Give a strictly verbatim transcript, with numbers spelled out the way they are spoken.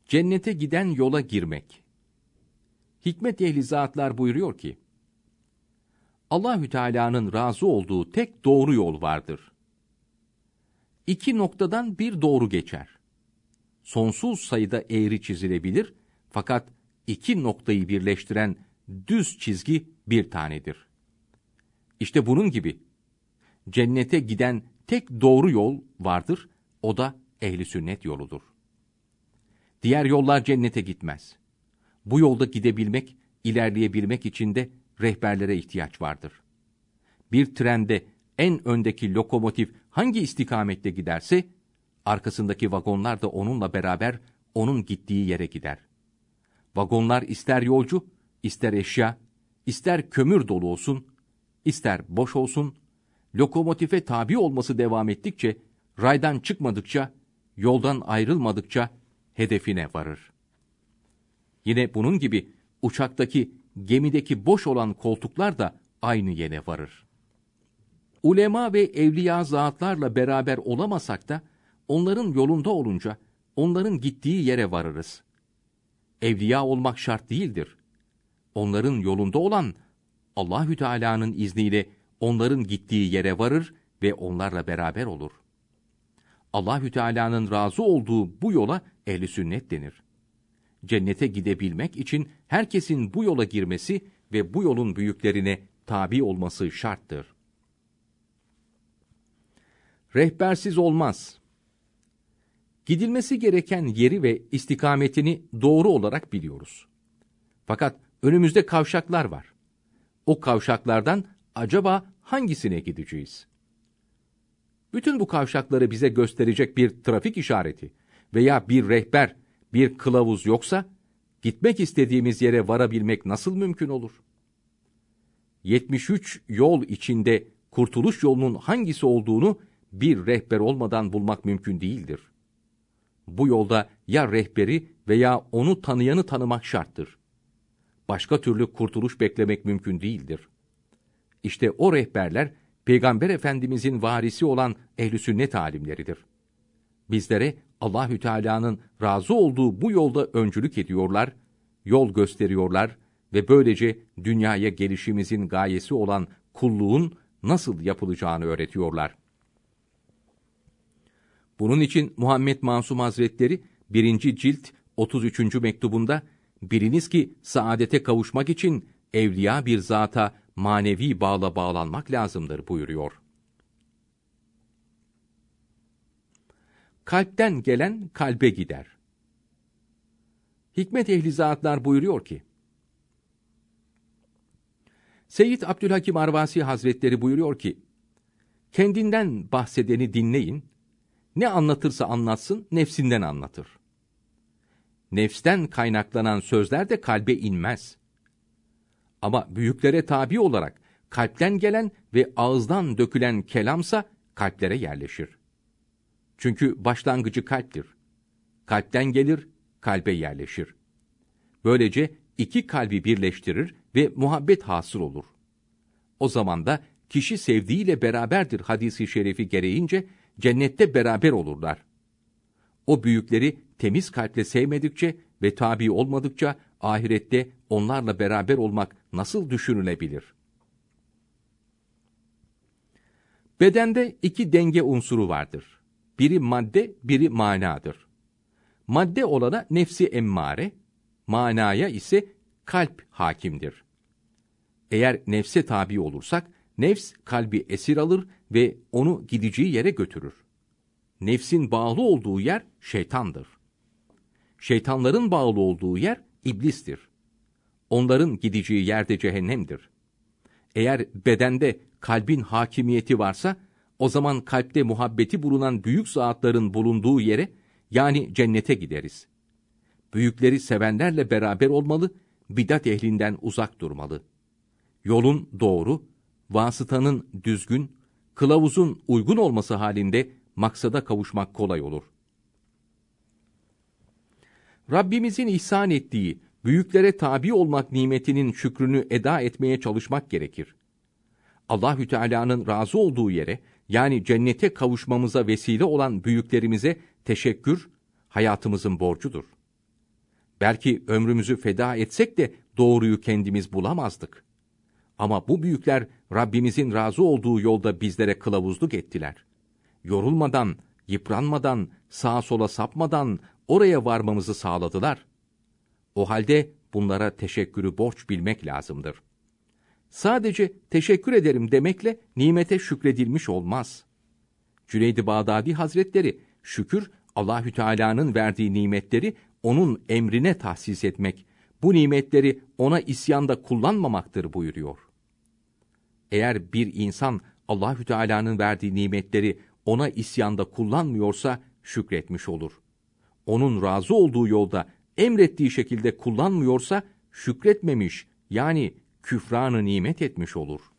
Cennete giden yola girmek. Hikmet ehli zatlar buyuruyor ki, Allahü Teala'nın razı olduğu tek doğru yol vardır. İki noktadan bir doğru geçer. Sonsuz sayıda eğri çizilebilir, fakat iki noktayı birleştiren düz çizgi bir tanedir. İşte bunun gibi cennete giden tek doğru yol vardır, o da ehli sünnet yoludur. Diğer yollar cennete gitmez. Bu yolda gidebilmek, ilerleyebilmek için de rehberlere ihtiyaç vardır. Bir trende en öndeki lokomotif hangi istikamette giderse, arkasındaki vagonlar da onunla beraber onun gittiği yere gider. Vagonlar ister yolcu, ister eşya, ister kömür dolu olsun, ister boş olsun, lokomotife tabi olması devam ettikçe, raydan çıkmadıkça, yoldan ayrılmadıkça hedefine varır. Yine bunun gibi uçaktaki, gemideki boş olan koltuklar da aynı yere varır. Ulema ve evliya zatlarla beraber olamasak da, onların yolunda olunca, onların gittiği yere varırız. Evliya olmak şart değildir. Onların yolunda olan, Allahü Teala'nın izniyle onların gittiği yere varır ve onlarla beraber olur. Allahü Teala'nın razı olduğu bu yola ehli sünnet denir. Cennete gidebilmek için herkesin bu yola girmesi ve bu yolun büyüklerine tabi olması şarttır. Rehbersiz olmaz. Gidilmesi gereken yeri ve istikametini doğru olarak biliyoruz. Fakat önümüzde kavşaklar var. O kavşaklardan acaba hangisine gideceğiz? Bütün bu kavşakları bize gösterecek bir trafik işareti veya bir rehber, bir kılavuz yoksa, gitmek istediğimiz yere varabilmek nasıl mümkün olur? yetmiş üç yol içinde kurtuluş yolunun hangisi olduğunu bir rehber olmadan bulmak mümkün değildir. Bu yolda ya rehberi veya onu tanıyanı tanımak şarttır. Başka türlü kurtuluş beklemek mümkün değildir. İşte o rehberler, Peygamber Efendimizin varisi olan ehl-i sünnet alimleridir. Bizlere Allahü Teala'nın razı olduğu bu yolda öncülük ediyorlar, yol gösteriyorlar ve böylece dünyaya gelişimizin gayesi olan kulluğun nasıl yapılacağını öğretiyorlar. Bunun için Muhammed Masum Hazretleri birinci cilt otuz üçüncü mektubunda, biliniz ki saadete kavuşmak için evliya bir zata manevi bağla bağlanmak lazımdır buyuruyor. Kalpten gelen kalbe gider. Hikmet ehli zatlar buyuruyor ki, Seyyid Abdülhakim Arvasi Hazretleri buyuruyor ki, kendinden bahsedeni dinleyin, ne anlatırsa anlatsın, nefsinden anlatır. Nefsten kaynaklanan sözler de kalbe inmez. Ama büyüklere tabi olarak kalpten gelen ve ağızdan dökülen kelamsa kalplere yerleşir. Çünkü başlangıcı kalptir. Kalpten gelir, kalbe yerleşir. Böylece iki kalbi birleştirir ve muhabbet hasıl olur. O zaman da kişi sevdiğiyle beraberdir hadisi şerifi gereğince cennette beraber olurlar. O büyükleri temiz kalple sevmedikçe ve tabi olmadıkça ahirette onlarla beraber olmak nasıl düşünülebilir? Bedende iki denge unsuru vardır. Biri madde, biri manadır. Madde olana nefsi emmare, manaya ise kalp hakimdir. Eğer nefse tabi olursak, nefs kalbi esir alır ve onu gideceği yere götürür. Nefsin bağlı olduğu yer şeytandır. Şeytanların bağlı olduğu yer iblistir. Onların gideceği yerde cehennemdir. Eğer bedende kalbin hakimiyeti varsa, o zaman kalpte muhabbeti bulunan büyük zatların bulunduğu yere, yani cennete gideriz. Büyükleri sevenlerle beraber olmalı, bidat ehlinden uzak durmalı. Yolun doğru, vasıtanın düzgün, kılavuzun uygun olması halinde maksada kavuşmak kolay olur. Rabbimizin ihsan ettiği, büyüklere tabi olmak nimetinin şükrünü eda etmeye çalışmak gerekir. Allahü Teala'nın razı olduğu yere, yani cennete kavuşmamıza vesile olan büyüklerimize teşekkür, hayatımızın borcudur. Belki ömrümüzü feda etsek de doğruyu kendimiz bulamazdık. Ama bu büyükler Rabbimizin razı olduğu yolda bizlere kılavuzluk ettiler. Yorulmadan, yıpranmadan, sağa sola sapmadan oraya varmamızı sağladılar. O halde bunlara teşekkürü borç bilmek lazımdır. Sadece teşekkür ederim demekle nimete şükredilmiş olmaz. Cüneyd-i Bağdadi Hazretleri, şükür Allahü Teala'nın verdiği nimetleri onun emrine tahsis etmek, bu nimetleri ona isyanda kullanmamaktır buyuruyor. Eğer bir insan Allahü Teala'nın verdiği nimetleri ona isyanda kullanmıyorsa şükretmiş olur. Onun razı olduğu yolda emrettiği şekilde kullanmıyorsa şükretmemiş, yani küfranı nimet etmiş olur.